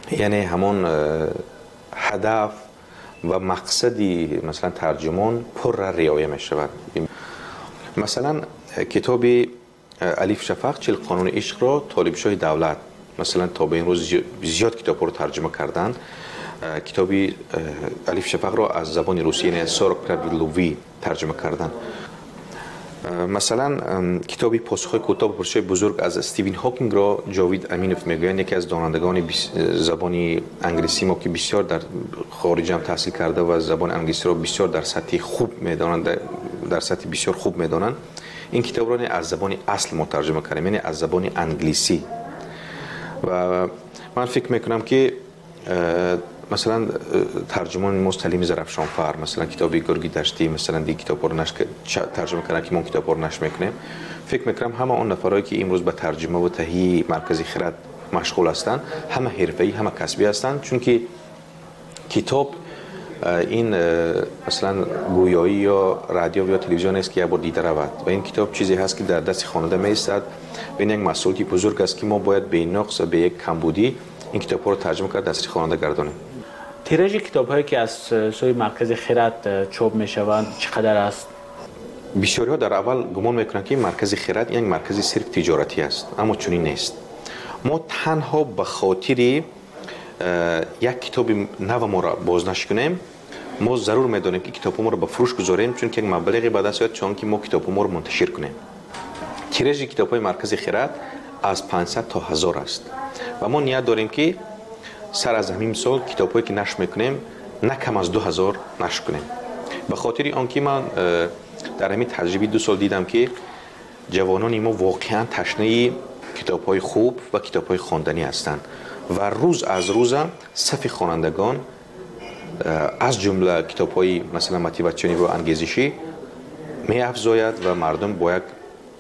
یعنی همون هدف و مقصدی مثلا ترجمان پر رعایت می شود. مثلا کتاب الف شفق 40 قانون عشق را طالب‌شاه دولت مثلا تا به این روز زیاد کتاب رو ترجمه کردند. کتاب الف شفق را از زبان روسی یعنی سورک پراویلووی ترجمه کردند. مثلا کتاب پاسخ کوتاه به پرسش‌های بزرگ از استیون هاکینگ را جاوید امینوف میگویند، یکی از دانندگان زبان انگلیسی ما که بسیار در خارج هم تحصیل کرده و زبان انگلیسی را بسیار در سطح خوب میدانند، در سطح بسیار خوب میدانند. این کتاب را از زبان اصل ما ترجمه کردیم، یعنی از زبان انگلیسی. و من فکر میکنم که مثلا ترجمان مستلیم زرفشانفر مثلا کتاب گرگی دشتی مثلا دیگه کتاب رو ترجمه کردن که ما کتاب رو نشر میکنیم. فکر میکنم همه اون نفرایی که امروز به ترجمه و تهیه مرکز خرد مشغول هستند همه حرفه‌ای همه کسبی هستند، چون که کتاب این مثلا گویایی یا رادیو یا تلویزیون است که یک بار دیده رود و این کتاب چیزی هست که در دست خواننده میایستد. این یک مسئولیتی بزرگ است که ما باید به نقص به یک کمبودی این کتاب رو ترجمه کرد دست خواننده گردانیم. تیراژ کتاب‌هایی که از سوی مرکز خرد چاپ می‌شوند چقدر است؟ بسیاری ها در اول گمان میکنند که مرکز خرد یک مرکز صرف تجارتی است، اما چنین نیست. ما تنها به خاطر یک کتاب نو ما را بازنشر کنیم ما ضرور میدانیم که کتاب ما را به فروش گذاریم، چون که یک مبلغی بعد از چون که ما کتاب ما را منتشر کنیم. تیراژ کتاب‌های مرکز خرد از 500 تا 1000 است و ما نیت داریم که سر از همین سال کتاب‌هایی که نشر میکنیم نه کم از 2000 نشر کنیم. به خاطر آنکه من در همین تجربه 2 سال دیدم که جوانان ما واقعا تشنه کتاب‌های خوب و کتاب‌های خواندنی هستند و روز از روز صف خوانندگان از جمله کتاب‌های مثلا موتیواسیونی و انگیزشی می افزاید و مردم با یک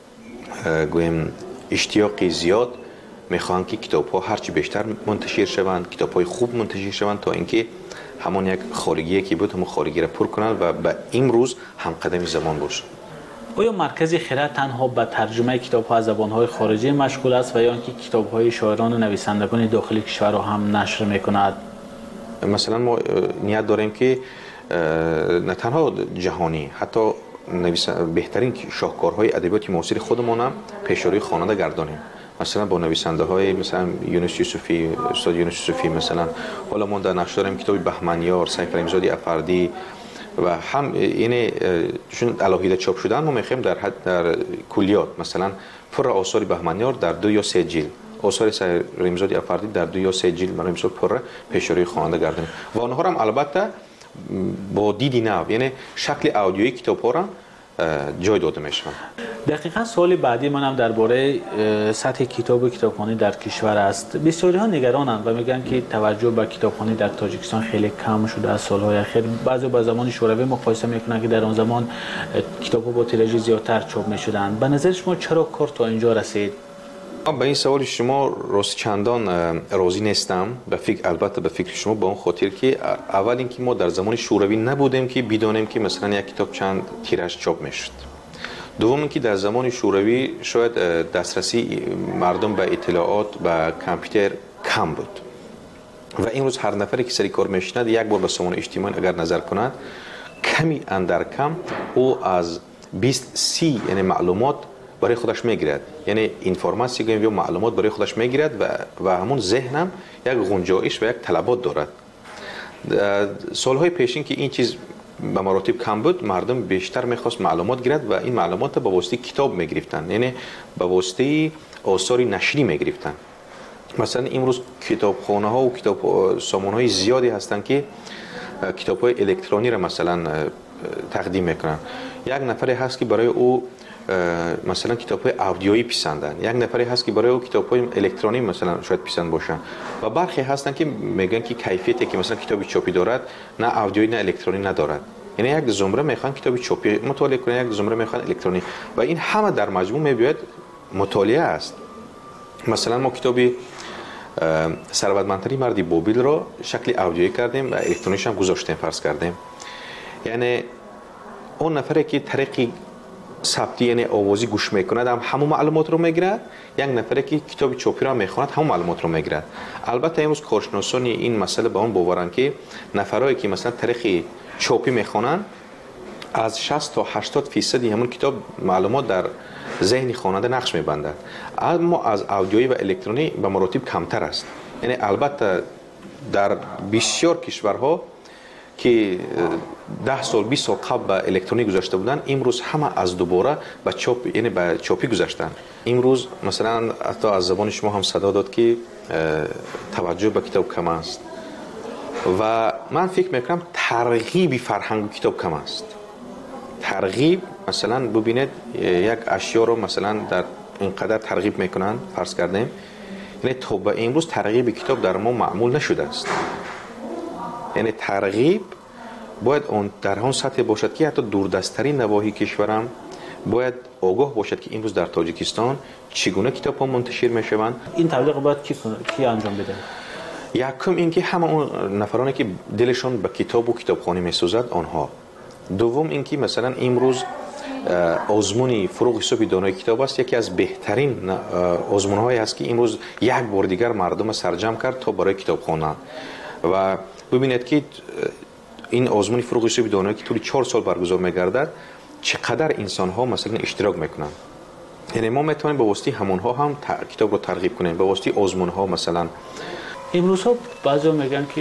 گویم اشتیاق زیاد میخوان که کتاب‌ها هرچی بیشتر منتشر شوند، کتاب‌های خوب منتشر شوند تا اینکه همون یک خارگی که بود همون خارگی را پر کنند و به امروز هم قدم زمان باشه. آیا مرکز خرد تنها به ترجمه کتاب‌ها از زبان‌های خارجی مشغول است و یا اینکه کتاب‌های شاعران و نویسندگان داخلی کشور را هم نشر می‌کند؟ مثلا ما نیت داریم که نه تنها جهانی حتی بهترین شاهکارهای ادبیات معاصر خودمان هم پیش روی خواننده گردانیم. مثلا با نویسنده های مثلا یونس یوسفی، استاد یونس یوسفی مثلا، حالا ما در نقش داریم کتاب بهمنیار، سیف رحیم‌زاده افردی و هم یعنی چون الهیده چاپ شدن ما میخوایم در کلیات مثلا پر آثار بهمنیار در 2 یا 3 جلد، آثار سیف رحیم‌زاده افردی در 2 یا 3 جلد ما مثلا پر پیش روی خواننده گردانیم و آنها هم البته با دیدی نو یعنی شکل آدیویی کتاب‌ها را جای داده میشوند. دقیقاً سوال بعدی منم درباره سطح کتاب و کتابخوانی در کشور است. بسیاری ها نگرانند و میگن که توجه به کتابخوانی در تاجیکستان خیلی کم شده از سالهای اخیر. بعضی با زمان شوروی مقایسه میکنن که در آن زمان کتاب‌ها با تیراژ زیادتر چاپ میشدند. به نظر شما چرا کار تا اینجا رسید؟ به این سوال شما راست چندان راضی نیستم. البته به فکر شما با اون خاطر که اول اینکه ما در زمان شوروی نبودیم که بدانیم که مثلا یک کتاب چند تیراژ چاپ میشد. دوم اینکه در زمان شوروی شاید دسترسی مردم به اطلاعات و کامپیوتر کم بود و این روز هر نفری که سری کار میشند یک بار به سامانه اجتماعی اگر نظر کند کمی اندر کم او از 20-30 یعنی معلومات برای خودش میگیرد، یعنی اینفورماسیون یا معلومات برای خودش میگیرد و همون ذهنم یک گنجایش و یک طلبات دارد. سالهای پیشین که این چیز به مراتب کم بود مردم بیشتر میخواست معلومات گیرد و این معلومات به واسطه کتاب میگرفتن، یعنی به واسطه آثار نشری میگرفتن. مثلا امروز کتابخانه ها و سامان های زیادی هستند که کتاب های الکترونی را مثلا تقدیم میکنن. یک نفری هست که برای او مثلا کتاب های آدیویی پسندن، یک نفری هست که برای او کتاب های الکترونی مثلا شاید پسند باشن و برخی هستن که میگن که کیفیتی که مثلا کتابی چاپی دارد نه آدیویی نه الکترونی ندارد، یعنی یک زمره میخوان کتابی چاپی مطالعه کنن، یک زمره میخوان الکترونی و این همه در مجموع میباید مطالعه است. مثلا ما کتابی ثروتمندترین مرد بابل را شکل آدیویی کردیم و الکترونیش هم گذاشتیم فرض کردیم، یعنی اون نفری که طریق ثبتی یعنی آوازی گوش میکند همون معلومات رو میگیرد، یک نفری که کتاب چاپی را میخواند همون معلومات رو میگیرد. البته امروز کارشناسان این مسئله به اون باورند که نفرایی که مثلا طریق چاپی میخوانند از 60 تا 80% همون کتاب معلومات در ذهن خواننده نقش میبندد، اما از اودیویی و الکترونی به مراتب کمتر است. یعنی البته در بسیار کشورها که 10 سال 20 سال قبل به الکترونی گذاشته بودن، امروز همه از دوباره به چاپ یعنی به چاپی گذاشتن. امروز مثلا حتی از زبان شما هم صدا داد که توجه به کتاب کم است و من فکر میکنم ترغیب فرهنگ کتاب کم است. ترغیب مثلا ببینید یک اشیا رو مثلا در اینقدر ترغیب میکنن، فرض کردیم یعنی تا به امروز ترغیب کتاب در ما معمول نشده است. یعنی ترغیب باید اون در اون سطح باشد که حتی دوردستترین نواحی کشورم باید آگاه باشد که امروز در تاجیکستان چگونه کتاب ها منتشر میشوند. این تبلیغ باید کی انجام بده؟ یکم این که همه اون نفرانی که دلشون به کتاب و کتابخوانی میسوزد آنها. دوم این که مثلا امروز آزمون فروغ حساب دانای کتاب است، یکی از بهترین آزمون هایی است که امروز یک بار دیگر مردم سرجم کرد تا برای کتاب خوانند. و ببینید که این آزمون فروغ حساب دانایی که طول 4 سال برگزار میگردد چقدر انسان ها مثلا اشتراک میکنن. یعنی ما میتونیم به واسطه همونها هم کتاب رو ترغیب کنیم، به واسطه آزمون ها. مثلا امروز ها بعضی میگن که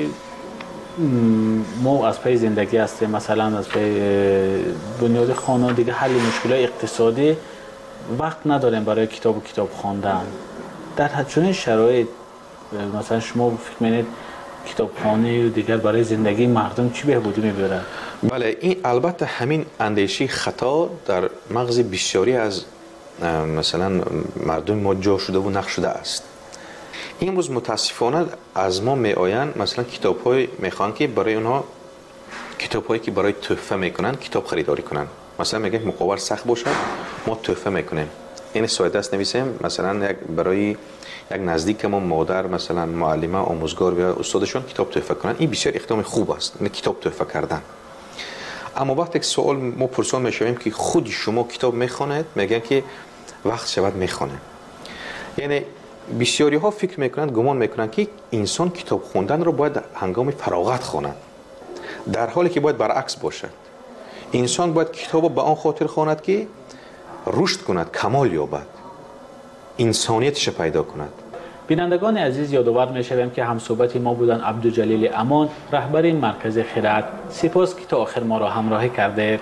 ما از پای زندگی هستیم، مثلا از پای بنیاد خانه دیگه حل مشکلات اقتصادی وقت نداریم برای کتاب و کتاب خواندن. در چنین شرایط مثلا شما فکر می‌کنید کتابخانه و دیگر برای زندگی مردم چی بهبودی میبره؟ بله، این البته همین اندیشه خطا در مغز بسیاری از مثلا مردم ما جا شده و نقش شده است. امروز متاسفانه از ما میآیند مثلا کتاب‌های میخوان که برای اونها کتاب‌هایی که برای تحفه میکنن کتاب خریداری کنن. مثلا میگن مقابل سخت باشه ما تحفه میکنیم، این ساده است نویسیم مثلا برای یک نزدیک ما مادر مثلا معلمه آموزگار یا استادشون کتاب تحفه کنن. این بسیار اقدام خوب است، این کتاب تحفه کردن. اما وقتی که سوال ما پرسان میشویم که خود شما کتاب میخوانید، میگن که وقت شود میخوانه. یعنی بسیاری ها فکر میکنند، گمان میکنند که انسان کتاب خوندن رو باید هنگام فراغت خواند، در حالی که باید برعکس باشد. انسان باید کتاب رو به آن خاطر خواند که رشد کند، کمال یابد، انسانیتش پیدا کند. بینندگان عزیز، یادآور میشویم که همصحبت ما بودن عبدالجلیل امان، رهبر این مرکز خرد. سپاس که تا آخر ما را همراهی کرده.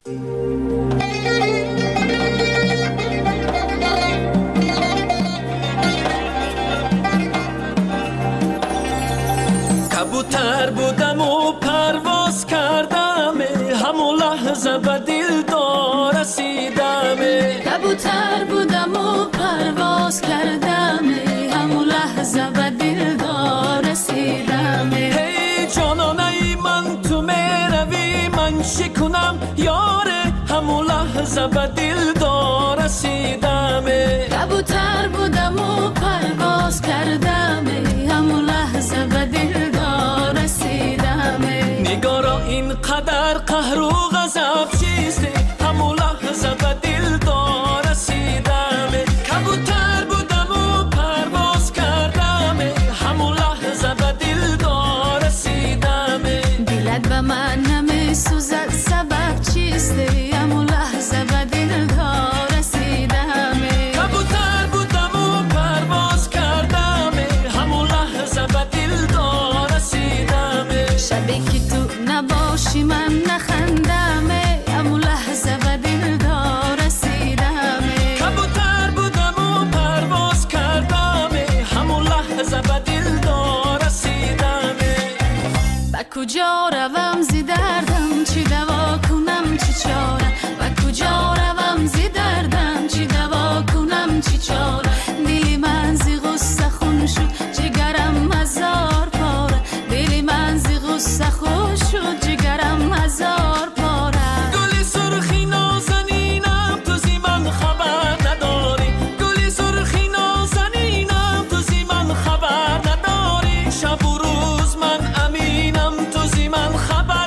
کبوتر بودم و پرواز کردم، همون لحظه به دلدار رسیدم. کبوتر بودم و پرواز کردم، همون لحظه به دلدار رسیدم. هی جانانه من تو میروی من شکنم یاره، همون لحظه به دلدار رسیدم. کبوتر بودم و پرواز کردم، همون لحظه به دلدار رسیدم. نگارا اینقدر قهر و غضب چیست، همون لحظه به دلدار رسیدم. کبوتر بودم و پرواز کردم، همون لحظه به دلدار رسیدم. دلت به من نمیسوزد سبب چیست، همون لحظه به دلدار رسیدم. کبوتر بودم و پرواز کردم، همون لحظه به دلدار رسیدم. شبی که تو نباشی من نخندم، همون لحظه به دلدار رسیدم. کبوتر بودم و پرواز کردم، همون لحظه به دلدار رسیدم. با کجا روم زی دردم، چی دوا کنم چی چاره. با کجا روم زی دردم، چی دوا کنم چی چاره. دلی من زی غصه خون شد، جگرم هزار پاره. دلی من زی غصه خون شد، جگرم هزار پاره. گلی سرخی نازنینم تو زی من خبر نداری. گلی سرخی نازنینم تو زی من خبر نداری. شب و روز من امینم تو زی من خبر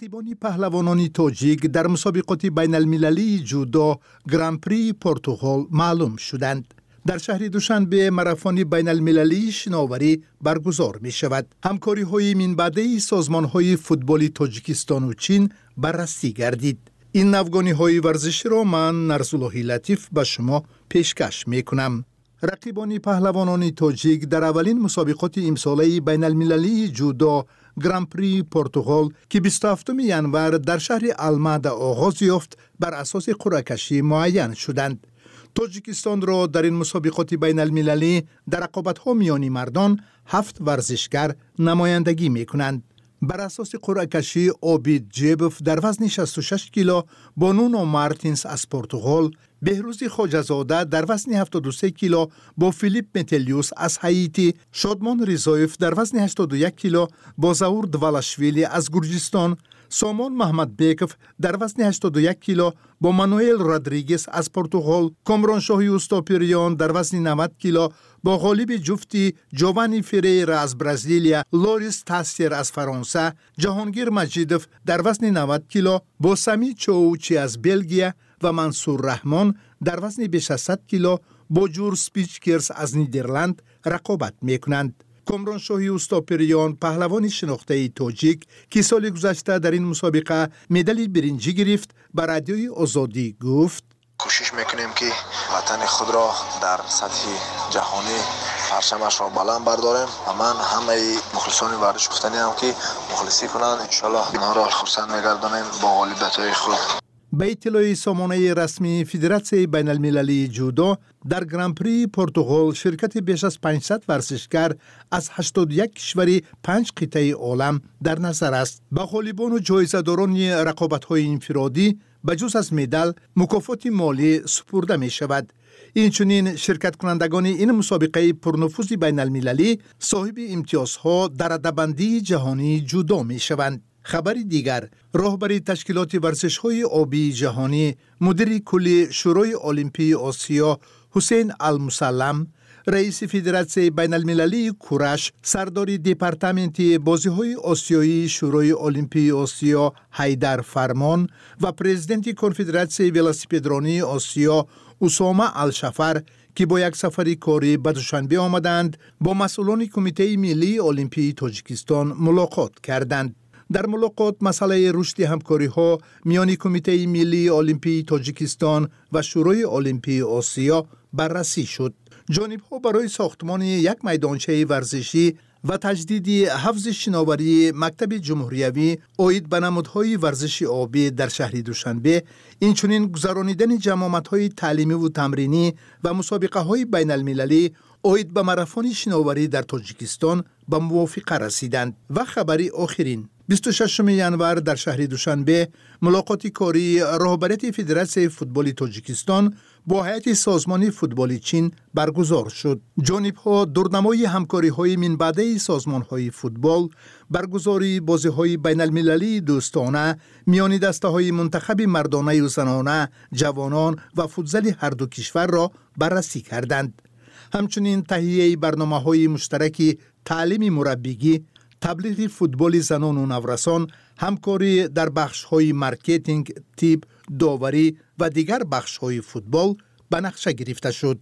رقیبان پهلوانان تاجیک در مسابقات بین المللی جودو گرانپری پرتغال معلوم شدند. در شهر دوشنبه ماراتون بین المللی شناوری برگزار می شود. همکاری های من بعده سازمان های فوتبال تاجیکستان و چین بررسی گردید. این نوگانی های ورزشی را من نرسالله لطیف به شما پیشکش می کنم. رقیبان پهلوانان تاجیک در اولین مسابقات امساله بین المللی جودو گرانپری پرتغال که 27 ینور در شهر المعده آغاز یافت بر اساس قرعه کشی معین شدند. تاجیکستان را در این مسابقات بین المللی در رقابت‌ها میان مردان 7 ورزشگر نمایندگی می‌کنند. بر اساس قرعه کشی آبید جیبوف در وزن 66 کیلو با نونو مارتینز از پرتغال، بهروزی خواجه‌زاده در وزن 73 کیلو با فیلیپ متلیوس از هایتی، شادمان ریزایف در وزن 81 کیلو با زاور دوالاشویلی از گرجستان، سامان محمد بیکف در وزن 81 کیلو با مانوئل رودریگز از پرتغال، کامران شاهی اوستاپیریان در وزن 90 کیلو با غالب جفتی جوانی فریرا از برزیلیا، لوریس تاسیر از فرانسه، جهانگیر مجیدوف در وزن 90 کیلو با سمی چووچی از بلژیم و منصور رحمان در وزن بیش از 100 کیلو با جور سپیچکرز از نیدرلند رقابت میکنند. کامران شاهی اوستاپیریان پهلوان شناخته تاجیک که سال گذشته در این مسابقه مدال برنجی گرفت به رادیوی آزادی گفت: کوشش میکنیم که وطن خود را در سطح جهانی پرچمش را بلند برداریم و من همه مخلصان ورزش گفتنی هم که مخلصی کنند، انشالله ما را خرسند میگردانیم با غالبیت های خود. به اطلاع سامانه رسمی فدراسیون بین المللی جودو در گرانپری پرتغال شرکت بیش از 500 ورزشگر از 81 کشوری 5 قطعه عالم در نظر است. به غالبان و جایزه‌داران رقابت‌های انفرادی بجز از مدال مکافات مالی سپرده می شود. اینچنین شرکت کنندگان این مسابقه پرنفوذ بین المللی صاحب امتیازها در رده‌بندی جهانی جودو می شوند. خبر دیگر، راهبر تشکیلات ورزش‌های آبی جهانی مدیر کلی شورای المپی آسیا حسین المسلم، رئیس فدراسیون بین المللی کورش، سردار دپارتمنت بازی‌های آسیایی شورای المپی آسیا حیدر فرمان و پرزیدنت کنفدراسیون ولاسیپدرانی آسیا اسامه الشفر که با یک سفر کاری به دوشنبه آمدند، با مسئولان کمیته ملی المپی تاجیکستان ملاقات کردند. در ملاقات مسئله رشد همکاری‌ها میان کمیته ملی المپی تاجیکستان و شورای المپی آسیا بررسی شد. جانب‌ها برای ساختمان یک میدانچه ورزشی و تجدید حوض شناوری مکتب جمهوریوی عاید به نمادهای ورزش آبی در شهر دوشنبه، اینچنین گذرانیدن جمامت‌های تعلیمی و تمرینی و مسابقه‌های بین المللی عاید به ماراتون شناوری در تاجیکستان به موافقه رسیدند. و خبری آخرین، 26 ینور در شهر دوشنبه ملاقات کاری رهبریت فدراسیون فوتبال تاجیکستان با هیئت سازمان فوتبال چین برگزار شد. جانب‌ها دورنمای همکاری‌های من بعده سازمان‌های فوتبال، برگزاری بازی‌های بین المللی دوستانه میان دسته‌های منتخب مردانه و زنانه، جوانان و فوتزال هر دو کشور را بررسی کردند. همچنین تهیه برنامه‌های مشترک تعلیم مربیگی، تبلیغ فوتبال زنان و نورسان، همکاری در بخش‌های مارکتینگ، تیپ، داوری و دیگر بخش‌های فوتبال به نقشه گرفته شد.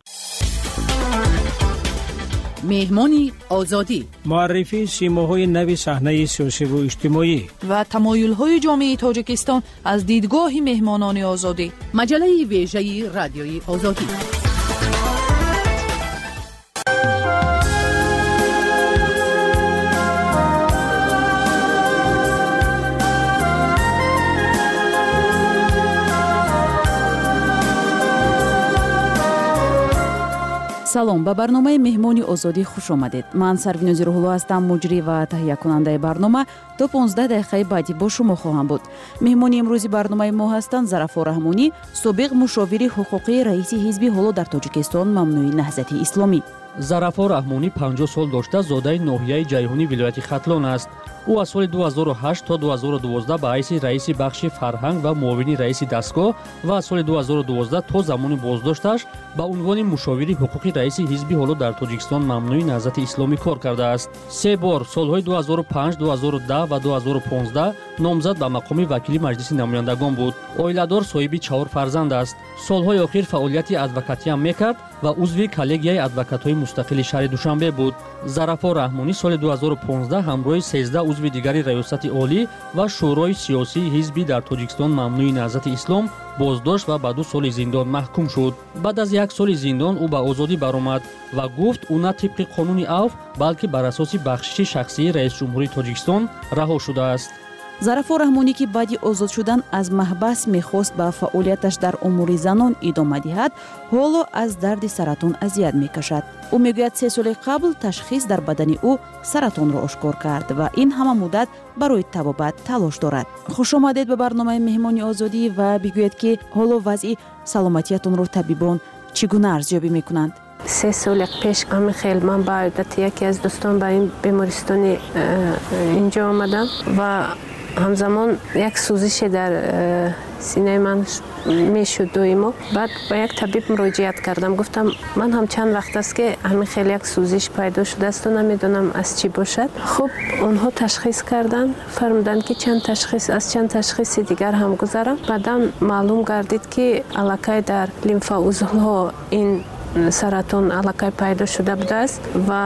مهمانی آزادی، معرفی سیماهای نو صحنه سیاسی و اجتماعی و تمایل‌های جامعه تاجیکستان از دیدگاه مهمانان آزادی. مجله ویژه رادیوی آزادی. салом, ба барномаи меҳмони озодӣ хуш омадед. Ман Сарвинӯзи Рӯҳулло ҳастам, муҷрӣ ва таҳиякунандаи барнома. То 15 дақиқаи баъдӣ бо шумо хоҳам буд. меҳмони имрӯзи барномаи мо ҳастанд Зарафор Раҳмонӣ, собиқ мушовири ҳуқуқии раиси ҳизби ҳоло дар Тоҷикистон Мамнӯи Наҳзати Исломӣ. Зарафор Раҳмонӣ 50 сол дошта зодаи ноҳияи Ҷайҳунӣ вилояти Хатлон аст. ӯ аз соли 2008 то 2012 ба ҳайси раиси бахши фарҳанг ва муовини раиси дастгоҳ ва аз соли 2012 то замони боздошташ ба унвони мушовири ҳуқуқи раиси ҳизби ҳоло дар Тоҷикистон Мамнӯи Наҳзати Исломӣ кор кардааст. 3 бор солҳои 2005, 2010 ва 2015 номзад ба мақоми вакили маҷлиси намояндагон буд. Оиладор соҳиби 4 фарзанд аст. солҳои охир фаъолияти адвокатиам мекард ва узви коллегияи адвокатҳои мустақили шаҳри Душанбе буд. Зарафо Раҳмонӣ соли 2015 ҳамроҳи 13 узви дигари раёсати олӣ ва шӯрои сиёсии ҳизби дар Тоҷикистон мамнӯи наҳзати ислом боздошт ва ба 2 соли зиндон маҳкум шуд. Баъд аз 1 соли зиндон ӯ ба озодӣ баромад ва гуфт ӯ на тибқи қонуни авф, балки бар асоси бахшиши шахсии раисҷумҳурии Тоҷикистон раҳо шудааст. зарафо раҳмонӣ ки баъди озод шудан аз маҳбас мехост ба фаъолияташ дар умури занон идома диҳад, ҳоло аз дарди саратон азият мекашад. ӯ мегӯяд 3 соли қабл ташхис дар бадани ӯ саратонро ошкор кард ва ин ҳама муддат барои табобат талош дорад. хушомадед ба барномаи меҳмони озодӣ ва бигӯед ки ҳоло вазъи саломатиятонро табибон чӣ гуна арзёбӣ мекунанд? 3 соли пеш амихел ман ба одати яке аз дӯстон ба ин бемористони инҷо омадам ва ҳамзамон як сӯзише дар синаи ман мешуд доимо. Баъд ба як табиб муроҷиат кардам. Гуфтам ман ҳам чанд вақт аст ки ҳамин хел як сӯзиш пайдо шудаасту намедонам аз чӣ бошад. Хуб онҳо ташхис карданд, фармуданд ки аз чанд ташхиси дигар ҳам гузарам. баъдан маълум гардид ки аллакай дар лимфаузлҳо ин саратон аллакай пайдо шуда будааст ва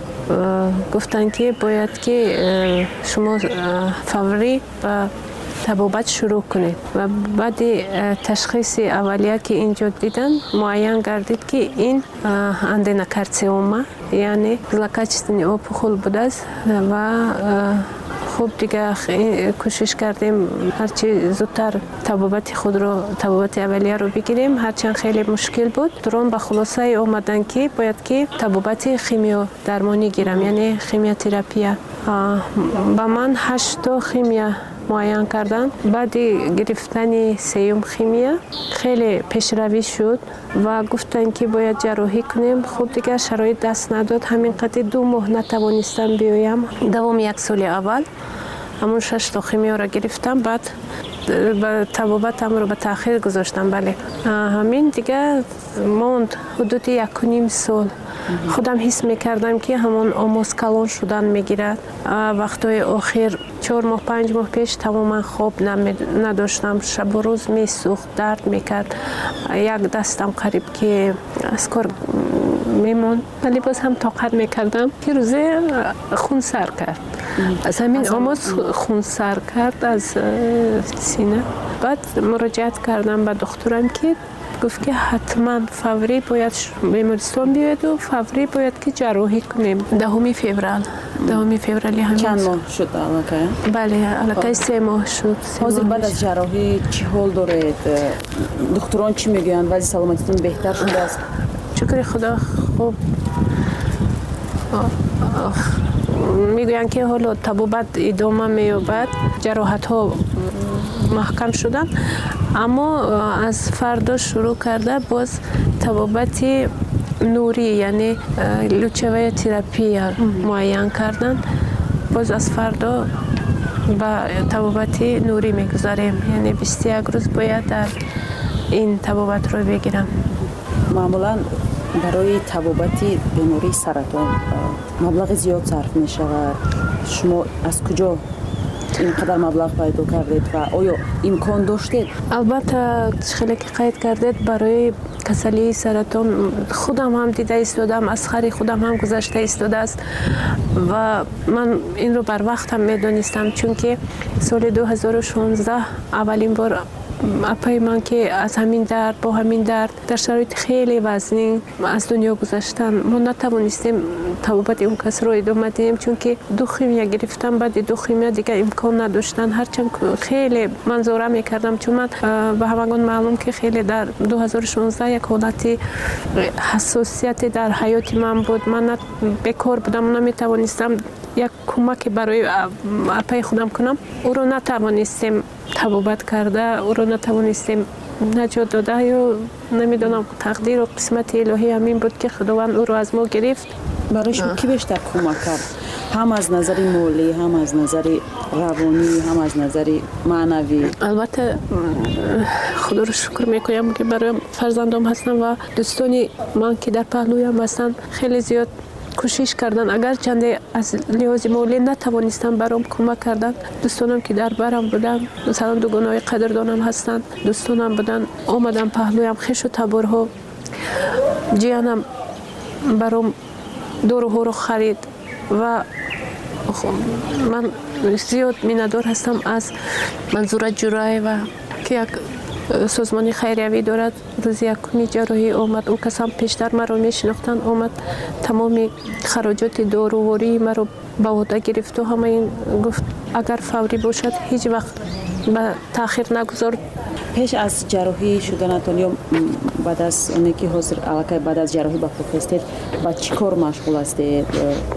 гуфтанд ки бояд ки шумо фаврӣ ба табобат шурӯъ кунед. ва баъди ташхиси аввалия ки инҷо диданд муайян гардид ки ин аденокарциома яъне злокачественный опухол будааст ва хуб дига кӯшиш кардем ҳарчи зудтар табобати аввалияро бигирем, ҳарчанд хеле мушкил буд. дурон ба хулосае омаданд ки бояд ки табобати химиодармонӣ гирам, яъне химиотерапия. ба ман 8 то химия муайян карданд. баъди гирифтани 3-ум химия хеле пешравӣ шуд ва гуфтанд ки бояд ҷарроҳӣ кунем. хуб дигар шароит даст надод, ҳамин қадри 2 моҳ натавонистам биёям. давоми 1 соли аввал ҳамон 6 то химиёро гирифтам, баъд табобатамро ба таъхир гузоштам. бале ҳамин дигар монд ҳудуди 1.5 сол. худам ҳис мекардам ки ҳамон омоз калон шудан мегирад. вақтҳои охир 4 моҳ 5 моҳ пеш тамоман хоб надоштам. шабу рӯз месӯхт, дард мекард. як дастам қариб ки аз кор мемонд, вале боз ҳам тоқат мекардам. ки рӯзе хунсар кард, аз ҳамин омоз хунсар кард аз сина. баъд муроҷиат кардам ба духтурам ки гуфт ки ҳатман фаврӣ бояд бемористон биёеду фаврӣ бояд ки ҷарроҳӣ кунем. 10 феврали ҳамин чанд моҳ шуд аллакай? бале аллакай 3 моҳ шуд. ҳозир баъд аз ҷарроҳӣ чӣ ҳол доред? духтурон чӣ мегӯянд? вазъи саломатитон беҳтар шудааст? шукри худо хуб мегӯянд ки ҳоло табобат идома меёбад, ҷароҳатҳо маҳкам шуданд, аммо аз фардо шурӯъ карда боз табобати нурӣ, яъне лучевая терапия муайян карданд. боз аз фардо ба табобати нурӣ мегузарем, яъне 21 рӯз бояд дар ин табобатро бигирам. маъмулан барои табобати бемории саратон маблағи зиёд сарф мешавад. шумо аз куҷо ин қадар маблағ пайдо кардед ва оё имкон доштед? албатта хеле ки қайд кардед, барои касалии саратон худам ҳам дида истодам, аз хари худам ҳам гузашта истодааст ва ман инро барвақтам медонистам, чунки соли 2016 аввалин бор апаи ман ки аз ҳамин дард бо ҳамин дард дар шароити хеле вазнин аз дунё гузаштан, мо натавонистем табобати он касро идома диҳем, чунки 2 химия гирифтам, баъди 2 химия дига имкон надоштан. ҳарчанд хеле ман зора мекардам, чун ман ба ҳамагон маълум ки хеле дар 2016 як ҳолати ҳассосияте дар ҳаёти ман буд. ман бекор будам, наметавонистам як кӯмаке барои апаи худам кунам. ӯро натавонистем табобат карда, ӯро натавонистем наҷот дода, ё намедонам тақдиру қисмати илоҳӣ ҳамин буд ки худованд ӯро аз мо гирифт. барои шумо кӣ бештар кӯмак кард? ҳам аз назари молӣ, ҳам аз назари равонӣ, ҳам аз назари маънавӣ? албатта худоро шукр мекунам ки барои фарзандом ҳастам ва дӯстони ман ки дар паҳлӯям ҳастанд хеле зиёд کوشش کردن، اگر چنده از لحاظ مالی نتوانستم برام کمک کردن. دوستانم که در برم بودن، مثلا دوگانای قدردانم هستن، دوستانم بودن آمدن پهلویم، خش و تبرها. جیانم برام دورها رو خرید و من زیاد میندار هستم از منظور جرای و که یک سازمانی خیریوی دارد. روز یکمی جراحی آمد، اون کسان پیشتر مرا میشناختن، آمد تمامی خراجات داروواری مرا به عهده گرفت و همه این گفت اگر فوری باشد هیچ وقت به تاخیر نگذار. پیش از جراحی شدنتون یا بعد از اونی که حاضر علاقه بعد از جراحی با خود هستید با چی کار مشغول هستید؟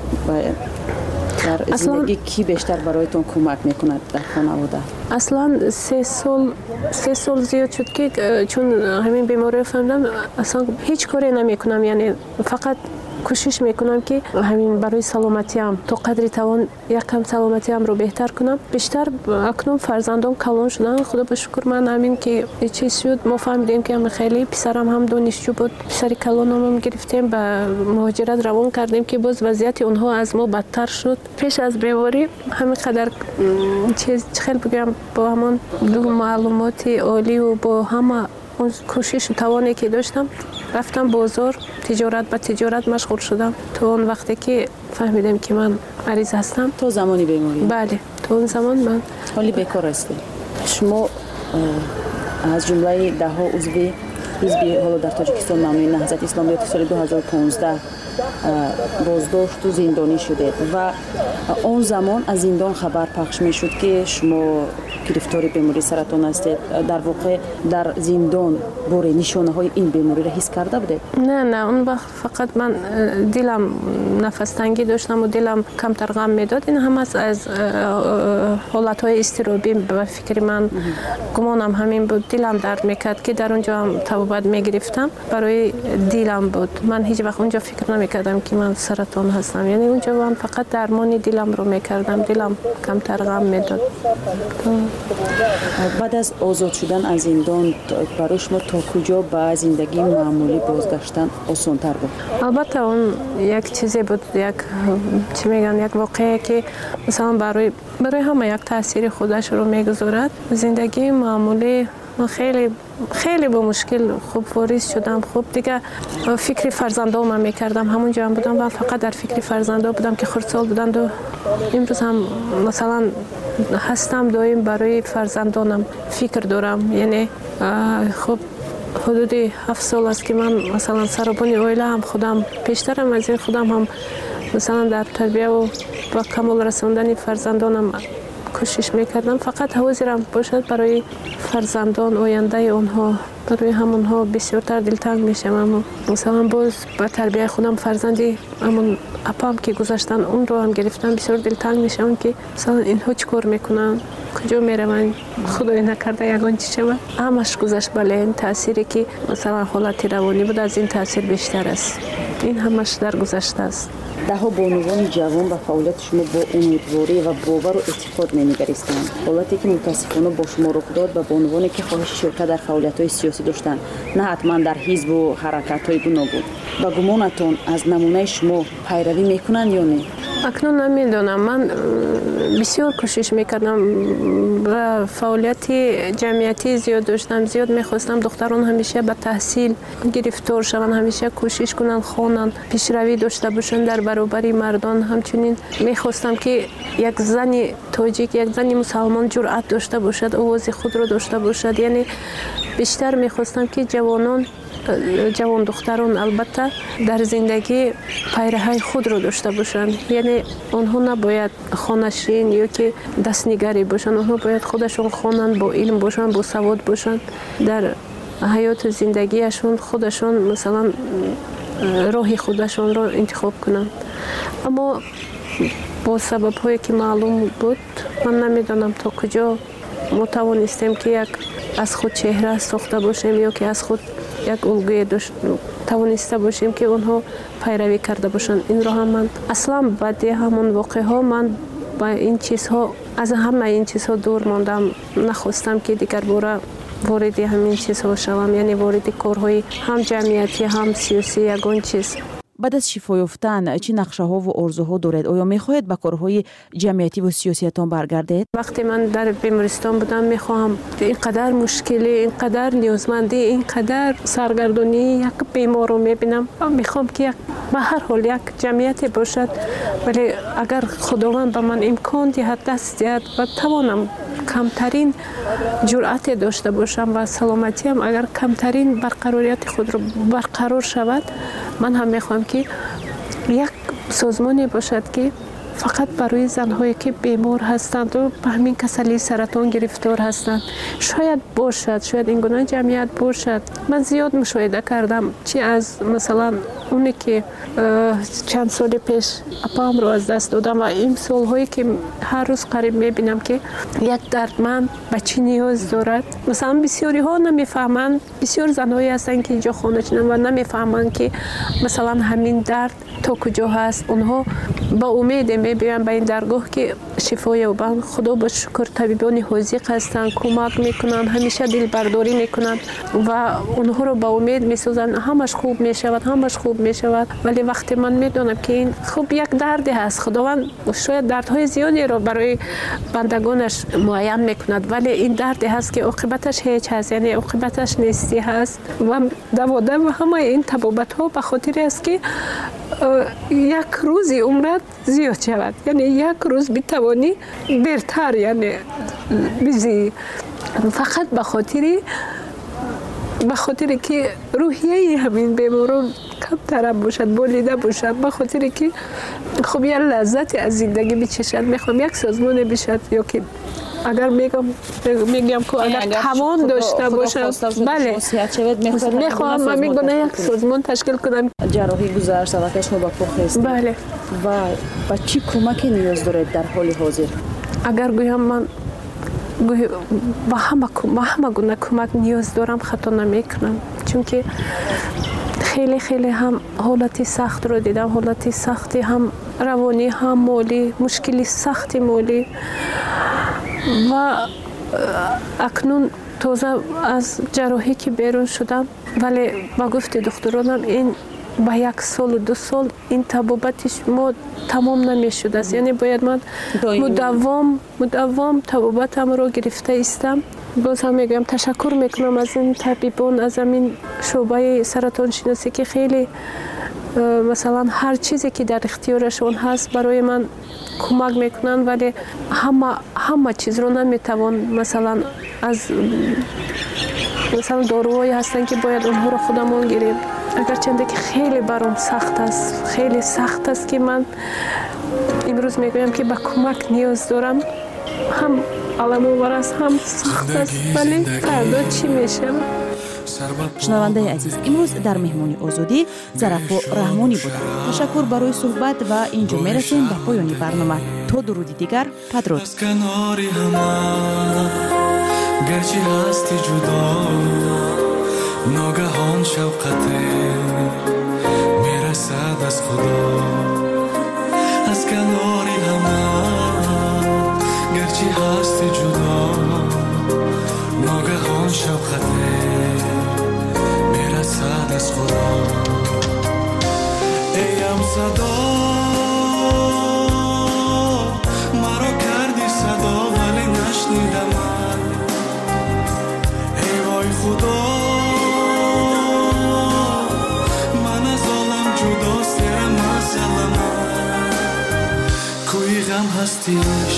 در زندگی کی بیشتر برایتون کمک میکند در خانواده؟ اصلا 3 سال زیاد شد که چون همین بیماری فهمیدم اصلا هیچ کاری نمیکنم، یعنی فقط کوشش میکنم که همین برای سلامتیم تا قدری توان یکم سلامتیم رو بهتر کنم. بیشتر اکنون فرزندان کلان شدن، خدا به شکر. من همین که چیز شد ما فهمیدیم که هم خیلی پسرم هم دانشجو بود، پسری کلانم هم گرفتیم به مهاجرت روان کردیم که باز وضعیت اونها از ما بدتر شد. پیش از بیماری همین قدر چیز خیلی بگم با همون معلومات عالی و با همه اون کوشش و توانی که داشتم رفتم بازار، تجارت مشغول شدم تا اون وقتی که فهمیدم که من مریض هستم. تو زمانی بیماری؟ بله، تو اون زمان من حالی بیکار هستم. شما از جمله 10 عضو حزب حالا در تاجیکستان نامی نهضت اسلامیت سال 2015 بازداشت و زندانی شده و اون زمان از زندان خبر پخش می شد که شما گرفتار بیماری سرطان هستید. در واقع در زندان باره نشانه های این بیماری را حس کرده بوده؟ نه اون وقت فقط من دلم نفس تنگی داشتم و دلم کمتر غم میداد. این هم از حالت های اضطرابی به فکر من گمانم همین بود. دلم درد میکرد که در اونجا هم تبابت میگرفتم، برای دلم بود. من هیچ وقت اونجا فکر نمیکردم که من سرطان هستم، یعنی اونجا من فقط درمان دلم رو میکردم، دلم کمتر غم میداد. بعد از آزاد شدن از زندان برای شما تا کجا به زندگی معمولی بازگشتن آسان‌تر بود؟ البته اون یک چیزی بود، یک واقعه که مثلا برای همه یک تاثیر خودش رو میگذارد. زندگی معمولی من خیلی با مشکل خوب واریز شدم. خوب دیگه فکر فرزندانم میکردم، همونجا هم بودم و فقط در فکر فرزندان بودم که خردسال بودند و امروز هم مثلا هستم دائم برای فرزندانم فکر دارم. یعنی خب حدود 7 سال است که من مثلا سربان عائله هم خودم پیشترم از این خودم هم مثلا در تربیه و با کمال رساندن فرزندانم کوشش میکردم. فقط حاضرم باشد برای فرزندان آینده اونها، برای همونها بسیارتر دلتنگ میشم. مثلا باز با تربیه خودم فرزندی همون اپام که گذاشتن اون رو هم گرفتم، بسیار دلتنگ میشم که مثلا اینها چیکار میکنن، کجا میروند، خدای نکرده یگان چی شود. همش گذشت. بله این تأثیری که مثلا حالت روانی بود از این تأثیر بیشتر است. این همش در گذشته است. دهها بانوان جوان و فعالیت شما با امیدواری و باور و اعتقاد می‌نگریستند. حالتی که متاسفانه با شما رخ داد و بانوانی که خواهش شرکت در فعالیت‌های سیاسی داشتند، نه حتما در حزب و حرکت‌های گوناگون. و گمانتون از نمونه شما پیروی میکنند یا نه؟ اکنون نمیدونم. من بسیار کوشش میکردم و فعالیت جمعیتی زیاد داشتم. زیاد میخواستم دختران همیشه به تحصیل گرفتار شوند، همیشه کوشش کنند خوانند، پیشروی داشته باشند در برابر مردان. همچنین میخواستم که یک زن تاجیک، یک زن مسلمان جرأت داشته باشد، آواز خود را داشته باشد. یعنی بیشتر میخواستم که جوان دختران البته در زندگی پیرهای خود رو داشته باشند. یعنی آنها نباید خانشین یا که دستنگری باشند، آنها باید خودشون خوانند، با علم باشند، با سواد باشند، در حیات زندگیشون خودشون مثلا راه خودشون رو انتخاب کنند. اما با سبب هایی که معلوم بود من نمیدانم تا کجا ما توانستیم که یک از خود چهره ساخته باشیم یا که از خود یک الگوی توانسته باشیم که اونها پیروی کرده باشند. این رو هم من اصلا بعد همون واقعه ها من با این چیزها از همه این چیزها دور ماندم. نخواستم که دیگر باره وارد همین چیزها شوم، یعنی وارد کارهای هم جمعیتی هم سیاسی یگان چیز. بعد از شفا یافتن چه نقشه‌ها و آرزوها دارید؟ آیا می‌خواهید به کارهای جمعیتی و سیاسیتان برگردید؟ وقتی من در بیمارستان بودم میخواهم اینقدر مشکلی، اینقدر نیازمندی، اینقدر سرگردانی یک بیمار رو میبینم، میخوام که به هر حال یک جمعیتی باشد، ولی اگر خداوند به من امکان دهد، دست دهد و توانم کمترین جرأت داشته باشم و سلامتیم اگر کمترین برقراریت خود رو برقرار شود، من هم میخوام که یک سازمانی باشد که فقط برای زنهایی که بیمار هستند و به همین کسلی سرطان گرفتار هستند شاید باشد، شاید این گونه جمعیت باشد. من زیاد مشاهده کردم چی از مثلا اونی که چند سال پیش اپام رو از دست دادم و این سالهایی که هر روز قریب میبینم که یک دردمند به چی نیاز دارد. مثلا بسیاری ها نمیفهمند، بسیار زنهایی هستند که اینجا خانه شدن و نمیفهمند که مثلا همین درد تا کجا هست. اونها با امید میبینن به این درگاه که شفای یابند. خدا با شکر طبیبان حاذق هستند، کمک میکنن، همیشه دل برداری میکنن و اونها رو با امید میسازن همش خوب میشود، همش خوب میشود. ولی وقتی من میدونم که این خوب یک دردی هست، خداوند شاید دردهای زیادی رو برای بندگانش معین میکند، ولی این دردی هست که عاقبتش هیچ هست، یعنی عاقبتش نیستی هست و دوادم و همه این تبابت ها به خاطر است که یک روزی عمرت زیاد شود، یعنی یک روز بتوانی بهتر یعنی بزی، فقط به خاطر که روحیه همین بیماران کمتر باشد، بولیده باشد، به خاطر که خب یه لذت از زندگی بچشد. میخوام یک سازمان بشد یا که اگر میگم که اگر توان داشته باشم، بله میخوام من میگم یک سازمان تشکیل کنم. جراحی گذر شبکه‌اش رو با پخت است. بله. و با چی کمکی نیاز دارید در حال حاضر؟ اگر گویم من با همه گونه کمک نیاز دارم خطا نمیکنم، چون که خیلی هم حالتی سخت رو دیدم، حالتی سختی هم روانی هم مالی، مشکلی سختی مالی و اکنون تازه از جراحی که بیرون شدم، ولی با گفت دکترانم این با 1 سال و 2 سال این طبابتش ما تمام نمیشده است، یعنی باید من مداوم طبابتم رو گرفته استم. باز هم میگم تشکر میکنم از این طبیبان، از این شعبه سرطان شناسی که خیلی مثلا هر چیزی که در اختیارشون هست برای من کمک میکنن، ولی همه چیز رو نمیتوان مثلا از داروهایی هستن که باید اونها رو خودمون گیریم. اگرچه که خیلی برام سخت است، خیلی سخت است که من امروز میگویم که به کمک نیاز دارم، هم علم‌آور است هم سخت است، ولی فردا چی میشه؟ شنونده عزیز، امروز در مهمانی آزادی ظرفا رحمانی بودند. تشکر برای صحبت و اینجا میرسیم به پایان برنامه. تا درودی دیگر، بدرود. گرچه هستی جدا ناگهان شوقته میرسد از خدا از کناری همه. گرچه هستی جدا ناگهان شوقته میرسد از خدا. ایم صدا مرا کردی صدا ولی نشنیدم من. ای وای خدا من از عالم جدا سرم از علم کوی غم هستی